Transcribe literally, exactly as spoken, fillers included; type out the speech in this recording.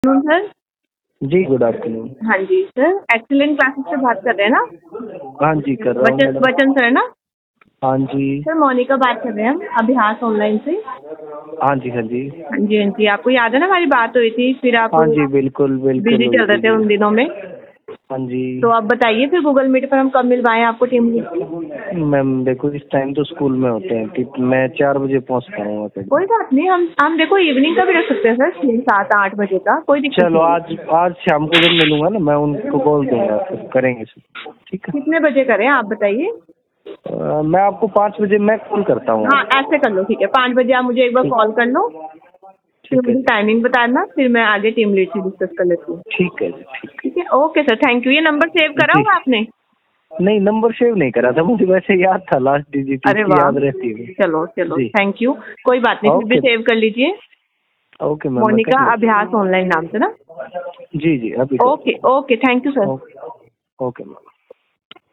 Afternoon sir. जी good afternoon. हाँ जी सर, एक्सीलेंट क्लासेस से बात कर रहे हैं ना? हाँ जी कर रहा हूँ वचन मैडम। वचन सर है ना? हाँ जी। सर मोनिका बात कर रहे हैं हम अभ्यास ऑनलाइन से। हाँ जी हाँ जी। हाँ जी हाँ जी, आपको याद है ना हमारी बात हुई थी, फिर आप हाँ जी बिल्कुल बिल्कुल बिजी हुई चल रहे थी थे जी। उन दिनों में। हाँ जी। तो आप बताइए फिर गूगल मीट पर हम कब मिलवाएं आपको टीम लीड? मैम देखो इस टाइम तो स्कूल में होते हैं, ठीक मैं चार बजे पहुँचता हूँ कोई अकेडमी। बात नहीं, हम हम देखो इवनिंग का भी रख सकते हैं सर, छः सात आठ बजे का, कोई दिक्कत चलो नहीं। आज आज शाम को जब मिलूंगा ना मैं उनको बोल दूंगा, फिर करेंगे सर। ठीक है। कितने बजे करें आप बताइए? अ, मैं आपको पाँच बजे मैं कॉल करता हूँ। हाँ ऐसे कर लो, ठीक है, पाँच बजे आप मुझे एक बार ठीक कॉल कर लो, फिर ठीक है मुझे जी। टाइमिंग बताना, फिर मैं आगे टीम लीड से डिस्कस कर लेती हूँ। ठीक है जी ठीक ठीक है, ओके सर, थैंक यू। ये नंबर सेव है करा जी। होगा आपने? नहीं नंबर सेव नहीं करा था, मुझे वैसे याद था, लास्ट डिजिट अरे इसकी वाह, याद रहती है। चलो चलो जी थैंक यू, कोई बात नहीं, फिर भी ओके सेव कर लीजिए। ओके मैम मैं कर मोनिका लेता अभ्यास ऑनलाइन नाम से ना? हूँ। जी जी अभी कर okay okay, thank you sir. Okay okay ma'am.